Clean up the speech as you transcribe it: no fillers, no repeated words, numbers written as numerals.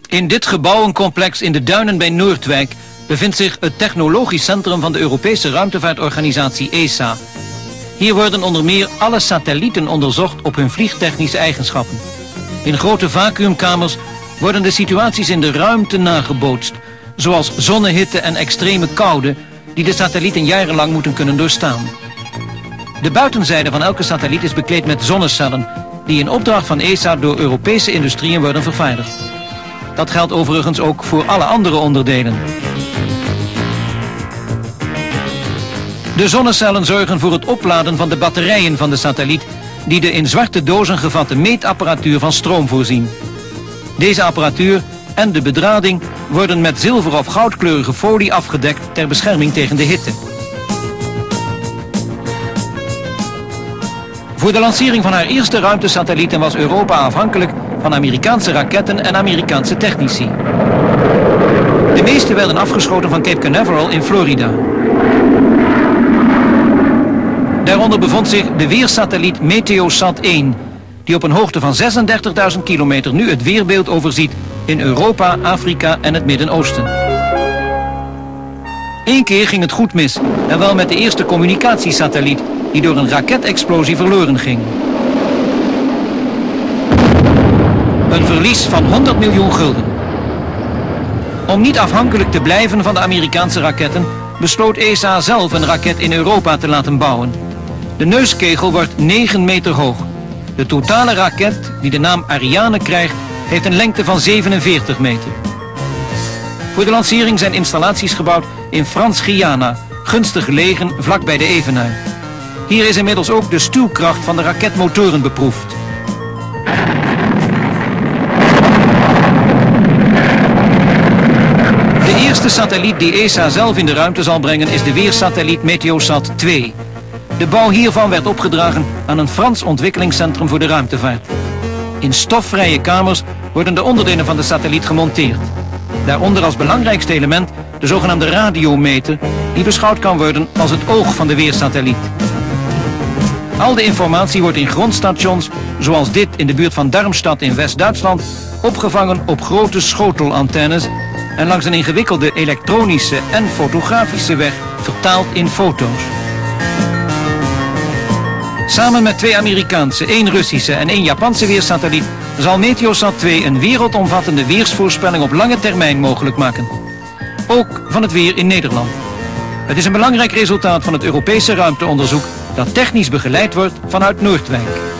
In dit gebouwencomplex in de duinen bij Noordwijk bevindt zich het technologisch centrum van de Europese ruimtevaartorganisatie ESA. Hier worden onder meer alle satellieten onderzocht op hun vliegtechnische eigenschappen. In grote vacuümkamers worden de situaties in de ruimte nagebootst, zoals zonnehitte en extreme koude, die de satellieten jarenlang moeten kunnen doorstaan. De buitenzijde van elke satelliet is bekleed met zonnecellen, die in opdracht van ESA door Europese industrieën worden vervaardigd. Dat geldt overigens ook voor alle andere onderdelen. De zonnecellen zorgen voor het opladen van de batterijen van de satelliet, die de in zwarte dozen gevatte meetapparatuur van stroom voorzien. Deze apparatuur en de bedrading worden met zilver of goudkleurige folie afgedekt ter bescherming tegen de hitte. Voor de lancering van haar eerste ruimtesatellieten was Europa afhankelijk van Amerikaanse raketten en Amerikaanse technici. De meeste werden afgeschoten van Cape Canaveral in Florida. Daaronder bevond zich de weersatelliet Meteosat 1, die op een hoogte van 36.000 kilometer nu het weerbeeld overziet in Europa, Afrika en het Midden-Oosten. Eén keer ging het goed mis, en wel met de eerste communicatiesatelliet, die door een raketexplosie verloren ging. Een verlies van 100 miljoen gulden. Om niet afhankelijk te blijven van de Amerikaanse raketten, besloot ESA zelf een raket in Europa te laten bouwen. De neuskegel wordt 9 meter hoog. De totale raket, die de naam Ariane krijgt, heeft een lengte van 47 meter. Voor de lancering zijn installaties gebouwd in Frans-Guyana, gunstig gelegen vlakbij de Evenaar. Hier is inmiddels ook de stuwkracht van de raketmotoren beproefd. De eerste satelliet die ESA zelf in de ruimte zal brengen is de weersatelliet Meteosat 2. De bouw hiervan werd opgedragen aan een Frans ontwikkelingscentrum voor de ruimtevaart. In stofvrije kamers worden de onderdelen van de satelliet gemonteerd. Daaronder als belangrijkste element de zogenaamde radiometer, die beschouwd kan worden als het oog van de weersatelliet. Al de informatie wordt in grondstations, zoals dit in de buurt van Darmstadt in West-Duitsland, opgevangen op grote schotelantennes en langs een ingewikkelde elektronische en fotografische weg vertaald in foto's. Samen met 2 Amerikaanse, 1 Russische en 1 Japanse weersatelliet zal Meteosat 2 een wereldomvattende weersvoorspelling op lange termijn mogelijk maken. Ook van het weer in Nederland. Het is een belangrijk resultaat van het Europese ruimteonderzoek dat technisch begeleid wordt vanuit Noordwijk.